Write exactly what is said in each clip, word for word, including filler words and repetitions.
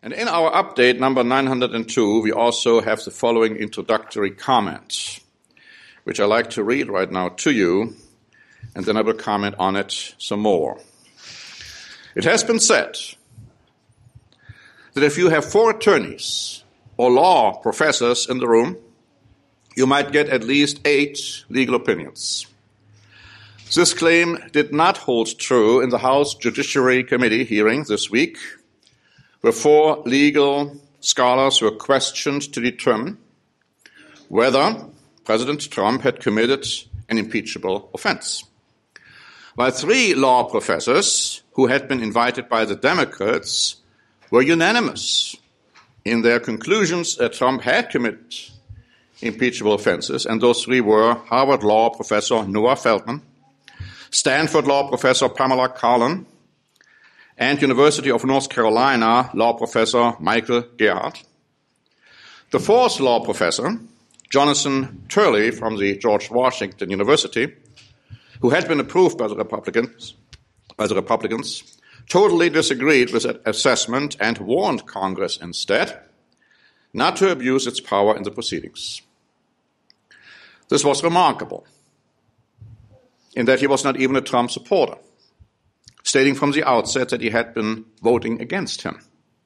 And in our update number nine hundred two, we also have the following introductory comment, which I like to read right now to you, and then I will comment on it some more. It has been said that if you have four attorneys or law professors in the room, you might get at least eight legal opinions. This claim did not hold true in the House Judiciary Committee hearing this week, where four legal scholars were questioned to determine whether President Trump had committed an impeachable offense. While three law professors who had been invited by the Democrats were unanimous in their conclusions that Trump had committed impeachable offenses, and those three were Harvard Law Professor Noah Feldman, Stanford Law Professor Pamela Karlan, and University of North Carolina Law Professor Michael Gerhardt. The fourth law professor, Jonathan Turley from the George Washington University, who had been approved by the Republicans, by the Republicans, totally disagreed with that assessment and warned Congress instead not to abuse its power in the proceedings. This was remarkable, in that he was not even a Trump supporter, stating from the outset that he had been voting against him.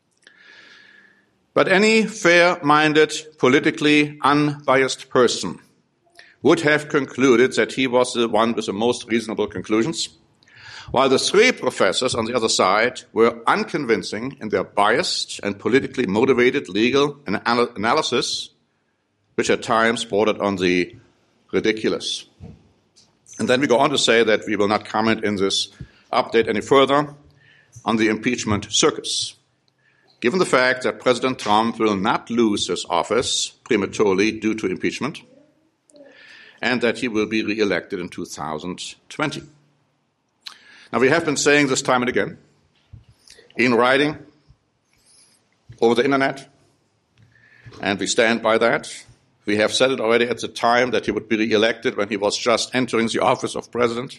But any fair-minded, politically unbiased person would have concluded that he was the one with the most reasonable conclusions, while the three professors on the other side were unconvincing in their biased and politically motivated legal anal- analysis, which at times bordered on the ridiculous. And then we go on to say that we will not comment in this update any further on the impeachment circus, given the fact that President Trump will not lose his office prematurely due to impeachment, and that he will be re-elected in two thousand twenty. Now, we have been saying this time and again, in writing, over the internet, and we stand by that. We have said it already at the time that he would be re-elected when he was just entering the office of president.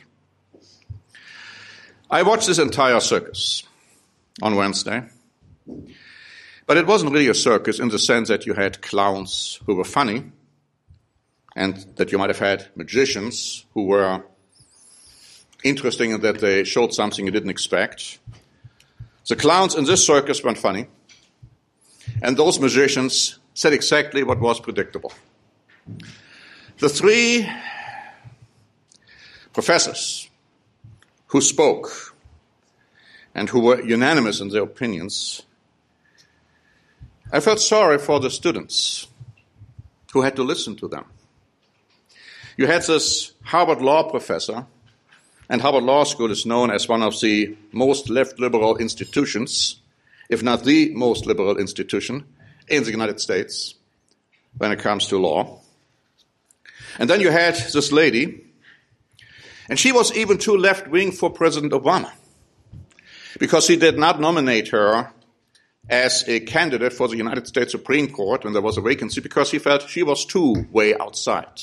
I watched this entire circus on Wednesday, but it wasn't really a circus in the sense that you had clowns who were funny and that you might have had magicians who were interesting in that they showed something you didn't expect. The clowns in this circus weren't funny, and those magicians said exactly what was predictable. The three professors who spoke and who were unanimous in their opinions, I felt sorry for the students who had to listen to them. You had this Harvard Law professor, and Harvard Law School is known as one of the most left-liberal institutions, if not the most liberal institution in the United States when it comes to law. And then you had this lady, and she was even too left-wing for President Obama, because he did not nominate her as a candidate for the United States Supreme Court when there was a vacancy, because he felt she was too way outside.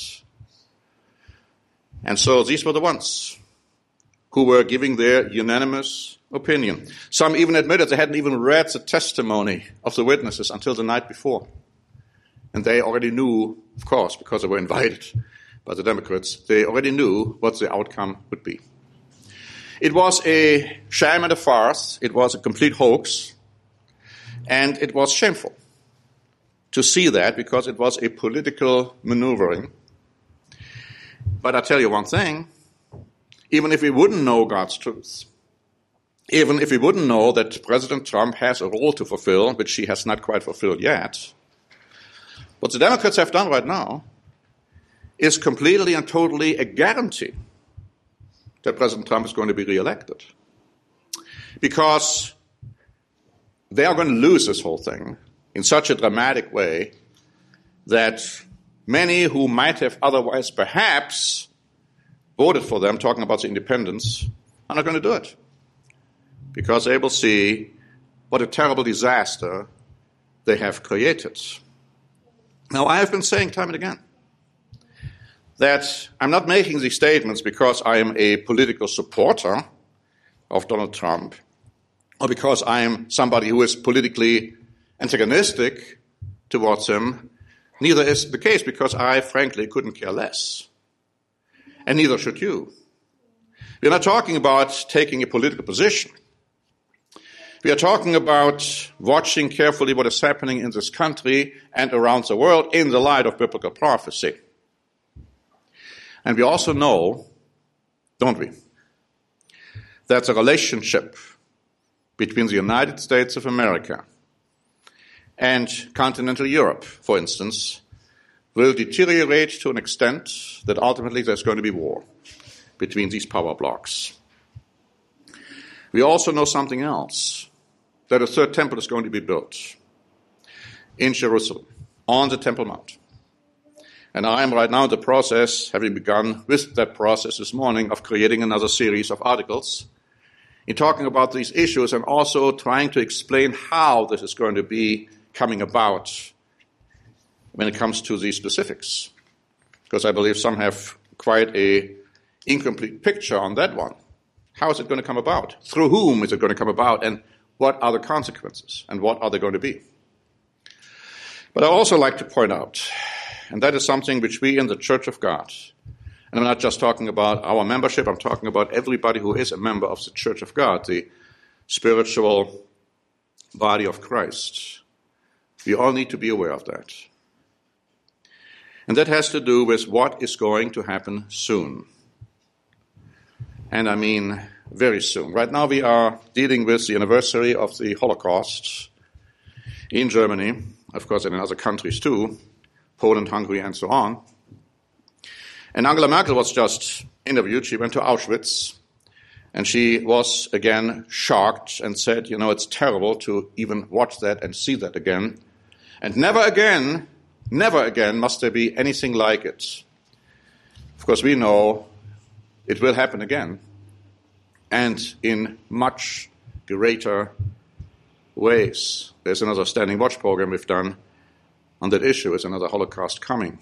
And so these were the ones who were giving their unanimous opinion. Some even admitted they hadn't even read the testimony of the witnesses until the night before. And they already knew, of course, because they were invited by the Democrats, they already knew what the outcome would be. It was a sham and a farce. It was a complete hoax. And it was shameful to see that, because it was a political maneuvering. But I tell you one thing, even if we wouldn't know God's truth, even if we wouldn't know that President Trump has a role to fulfill, which he has not quite fulfilled yet, what the Democrats have done right now is completely and totally a guarantee that President Trump is going to be reelected. Because they are going to lose this whole thing in such a dramatic way that many who might have otherwise perhaps voted for them, talking about the independents, are not going to do it, because they will see what a terrible disaster they have created. Now, I have been saying time and again that I'm not making these statements because I am a political supporter of Donald Trump, or because I am somebody who is politically antagonistic towards him. Neither is the case, because I, frankly, couldn't care less. And neither should you. We're not talking about taking a political position. We are talking about watching carefully what is happening in this country and around the world in the light of biblical prophecy. And we also know, don't we, that the relationship between the United States of America and continental Europe, for instance, will deteriorate to an extent that ultimately there's going to be war between these power blocs. We also know something else, that a third temple is going to be built in Jerusalem, on the Temple Mount. And I am right now in the process, having begun with that process this morning, of creating another series of articles in talking about these issues and also trying to explain how this is going to be coming about when it comes to these specifics. Because I believe some have quite a incomplete picture on that one. How is it going to come about? Through whom is it going to come about? And what are the consequences? And what are they going to be? But I also like to point out, and that is something which we in the Church of God, and I'm not just talking about our membership, I'm talking about everybody who is a member of the Church of God, the spiritual body of Christ. We all need to be aware of that. And that has to do with what is going to happen soon. And I mean very soon. Right now we are dealing with the anniversary of the Holocaust in Germany, of course, and in other countries too, Poland, Hungary, and so on. And Angela Merkel was just interviewed. She went to Auschwitz, and she was again shocked and said, you know, it's terrible to even watch that and see that again. And never again, never again must there be anything like it. Of course, we know it will happen again, and in much greater ways. There's another Standing Watch program we've done on that issue. There's another Holocaust coming.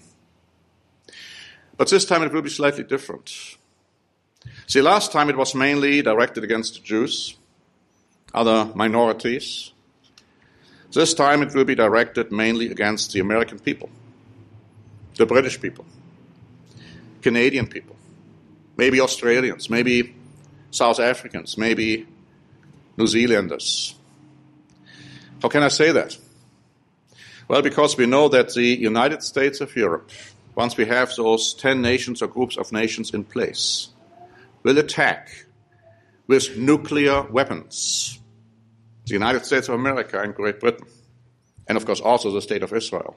But this time it will be slightly different. See, last time it was mainly directed against the Jews, other minorities. This time it will be directed mainly against the American people, the British people, Canadian people, maybe Australians, maybe South Africans, maybe New Zealanders. How can I say that? Well, because we know that the United States of Europe, once we have those ten nations or groups of nations in place, will attack with nuclear weapons the United States of America and Great Britain, and of course also the State of Israel.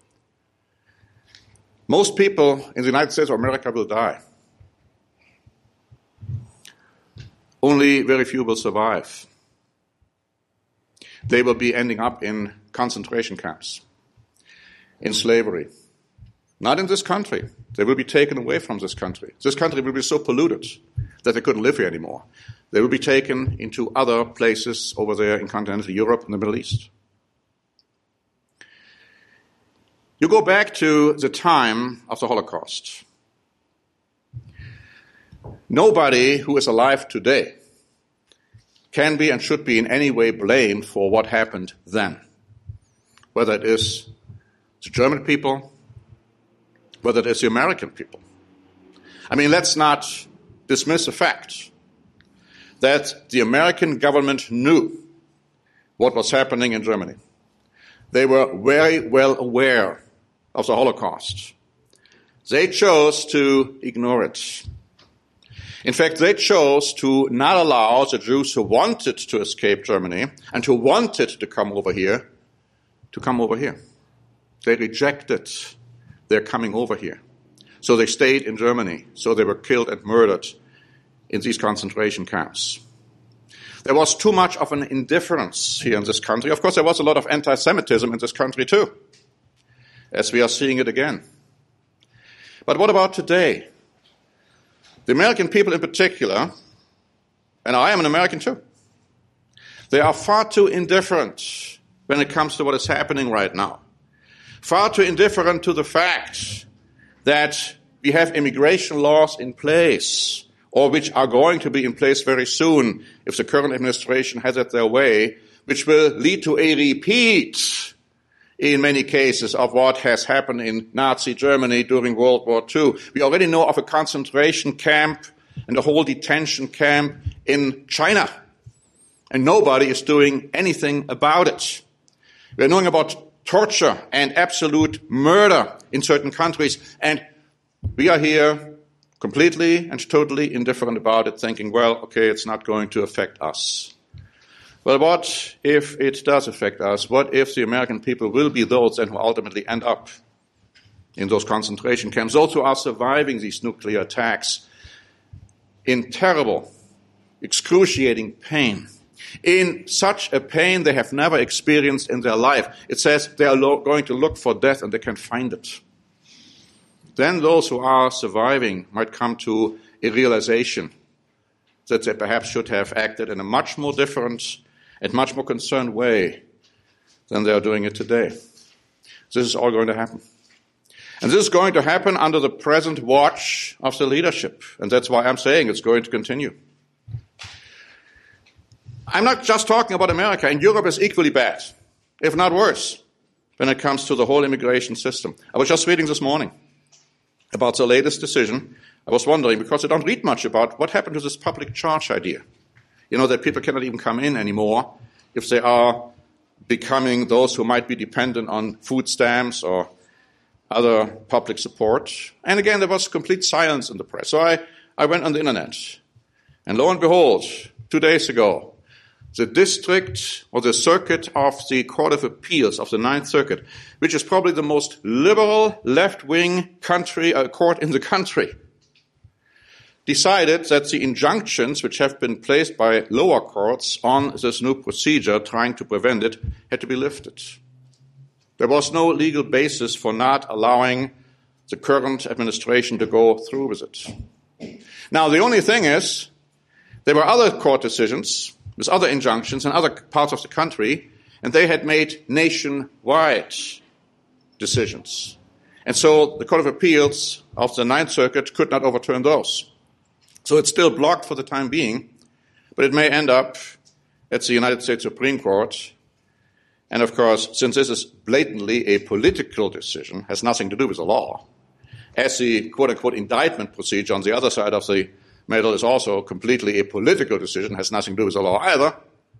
Most people in the United States of America will die. Only very few will survive. They will be ending up in concentration camps, in slavery. Not in this country. They will be taken away from this country. This country will be so polluted that they couldn't live here anymore. They will be taken into other places over there in continental Europe and the Middle East. You go back to the time of the Holocaust. Nobody who is alive today can be and should be in any way blamed for what happened then. Whether it is the German people, whether it is the American people. I mean, let's not dismiss the fact that the American government knew what was happening in Germany. They were very well aware of the Holocaust. They chose to ignore it. In fact, they chose to not allow the Jews who wanted to escape Germany and who wanted to come over here to come over here. They rejected their coming over here. So they stayed in Germany. So they were killed and murdered in these concentration camps. There was too much of an indifference here in this country. Of course, there was a lot of anti-Semitism in this country too, as we are seeing it again. But what about today? The American people in particular, and I am an American too, they are far too indifferent when it comes to what is happening right now. Far too indifferent to the fact that we have immigration laws in place, or which are going to be in place very soon if the current administration has it their way, which will lead to a repeat in many cases of what has happened in Nazi Germany during World War Two. We already know of a concentration camp and a whole detention camp in China, and nobody is doing anything about it. We're knowing about torture and absolute murder in certain countries, and we are here completely and totally indifferent about it, thinking, well, okay, it's not going to affect us. Well, what if it does affect us? What if the American people will be those then who ultimately end up in those concentration camps, those who are surviving these nuclear attacks in terrible, excruciating pain, in such a pain they have never experienced in their life? It says they are lo- going to look for death and they can find it. Then those who are surviving might come to a realization that they perhaps should have acted in a much more different and much more concerned way than they are doing it today. This is all going to happen. And this is going to happen under the present watch of the leadership. And that's why I'm saying it's going to continue. I'm not just talking about America. And Europe is equally bad, if not worse, when it comes to the whole immigration system. I was just reading this morning about the latest decision. I was wondering, because I don't read much about what happened to this public charge idea. You know, that people cannot even come in anymore if they are becoming those who might be dependent on food stamps or other public support. And again, there was complete silence in the press. So I, I went on the internet. And lo and behold, two days ago, the district or the circuit of the Court of Appeals of the Ninth Circuit, which is probably the most liberal left-wing country uh, court in the country, decided that the injunctions which have been placed by lower courts on this new procedure trying to prevent it had to be lifted. There was no legal basis for not allowing the current administration to go through with it. Now, the only thing is, there were other court decisions with other injunctions in other parts of the country, and they had made nationwide decisions. And so the Court of Appeals of the Ninth Circuit could not overturn those. So it's still blocked for the time being, but it may end up at the United States Supreme Court. And of course, since this is blatantly a political decision, has nothing to do with the law, as the quote-unquote indictment procedure on the other side of the medal is also completely a political decision, has nothing to do with the law either,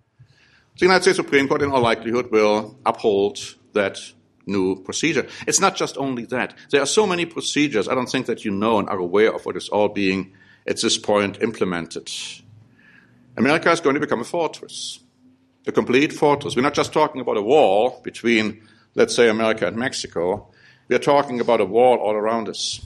the United States Supreme Court in all likelihood will uphold that new procedure. It's not just only that. There are so many procedures, I don't think that you know and are aware of what is all being at this point implemented. America is going to become a fortress, a complete fortress. We're not just talking about a wall between, let's say, America and Mexico. We are talking about a wall all around us.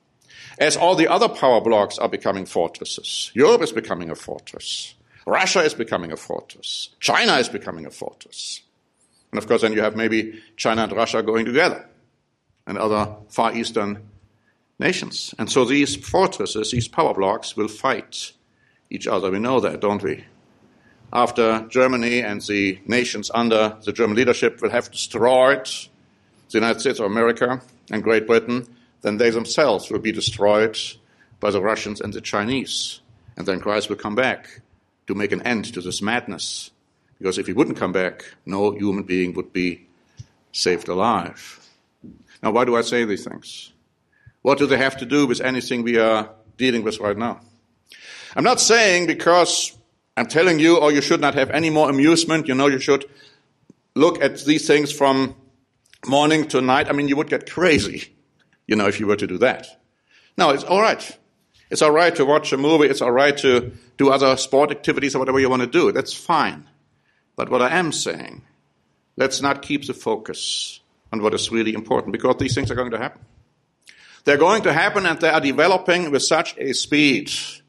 As all the other power blocks are becoming fortresses, Europe is becoming a fortress. Russia is becoming a fortress. China is becoming a fortress. And of course, then you have maybe China and Russia going together and other Far Eastern nations. And so these fortresses, these power blocks, will fight each other. We know that, don't we? After Germany and the nations under the German leadership will have destroyed the United States of America and Great Britain, then they themselves will be destroyed by the Russians and the Chinese. And then Christ will come back to make an end to this madness. Because if he wouldn't come back, no human being would be saved alive. Now, why do I say these things? What do they have to do with anything we are dealing with right now? I'm not saying because I'm telling you, oh, you should not have any more amusement, you know, you should look at these things from morning to night. I mean, you would get crazy, you know, if you were to do that. No, it's all right. It's all right to watch a movie. It's all right to do other sport activities or whatever you want to do. That's fine. But what I am saying, let's not keep the focus on what is really important, because these things are going to happen. They're going to happen, and they are developing with such a speed,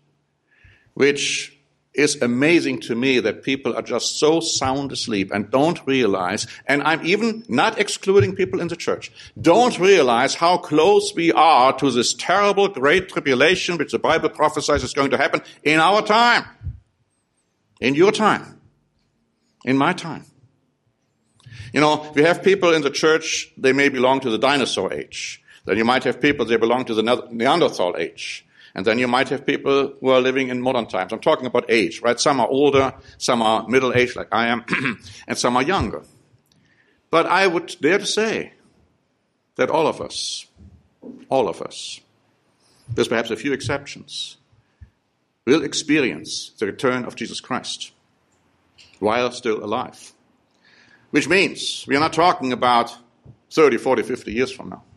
which is amazing to me, that people are just so sound asleep and don't realize, and I'm even not excluding people in the church, don't realize how close we are to this terrible great tribulation which the Bible prophesies is going to happen in our time, in your time, in my time. You know, we have people in the church, they may belong to the dinosaur age. Then you might have people, they belong to the Neanderthal age. And then you might have people who are living in modern times. I'm talking about age, right? Some are older, some are middle-aged like I am, and some are younger. But I would dare to say that all of us, all of us, there's perhaps a few exceptions, will experience the return of Jesus Christ while still alive. Which means we are not talking about thirty, forty, fifty years from now.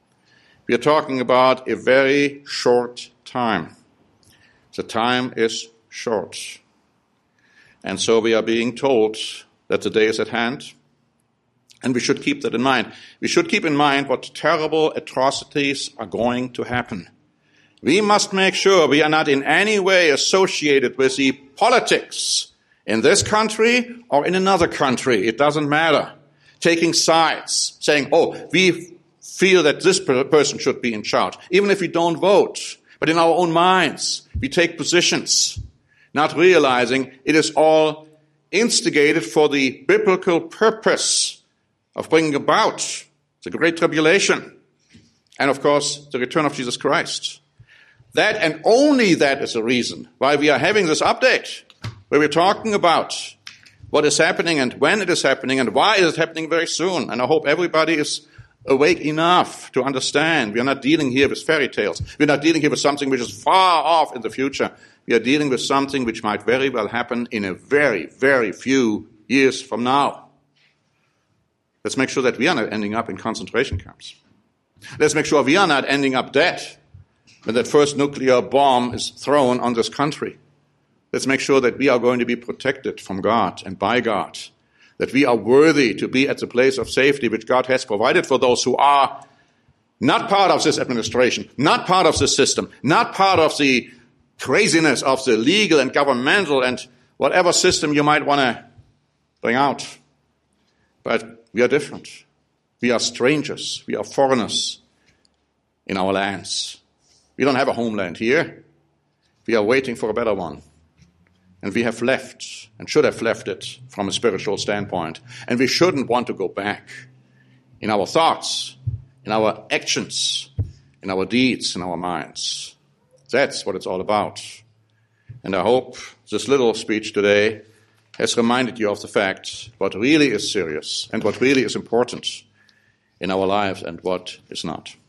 We are talking about a very short time. The time is short. And so we are being told that the day is at hand. And we should keep that in mind. We should keep in mind what terrible atrocities are going to happen. We must make sure we are not in any way associated with the politics in this country or in another country. It doesn't matter. Taking sides, saying, oh, we feel that this person should be in charge, even if we don't vote. But in our own minds, we take positions, not realizing it is all instigated for the biblical purpose of bringing about the Great Tribulation and, of course, the return of Jesus Christ. That and only that is the reason why we are having this update, where we're talking about what is happening and when it is happening and why it is happening very soon. And I hope everybody is awake enough to understand. We are not dealing here with fairy tales. We're not dealing here with something which is far off in the future. We are dealing with something which might very well happen in a very, very few years from now. Let's make sure that we are not ending up in concentration camps. Let's make sure we are not ending up dead when that first nuclear bomb is thrown on this country. Let's make sure that we are going to be protected from God and by God, that we are worthy to be at the place of safety which God has provided for those who are not part of this administration, not part of this system, not part of the craziness of the legal and governmental and whatever system you might want to bring out. But we are different. We are strangers. We are foreigners in our lands. We don't have a homeland here. We are waiting for a better one. And we have left and should have left it from a spiritual standpoint. And we shouldn't want to go back in our thoughts, in our actions, in our deeds, in our minds. That's what it's all about. And I hope this little speech today has reminded you of the fact what really is serious and what really is important in our lives and what is not.